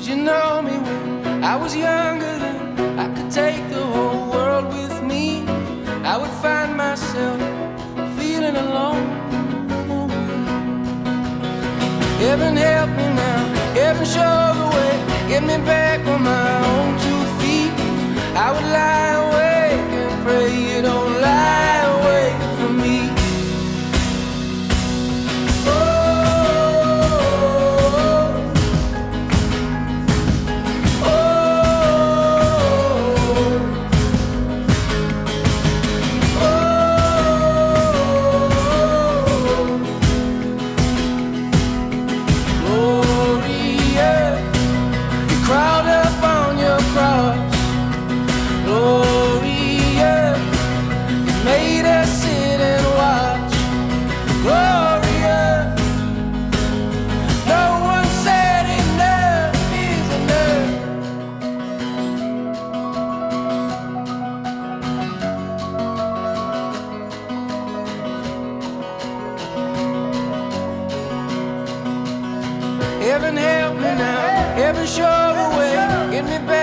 you know me when I was younger than I could take the whole world with me. I would find myself feeling alone. Heaven help me now, heaven show the way, get me back on my own 2 feet. I would lie awake and pray you don't lie awake from me. Heaven help me now, heaven show the way, get me back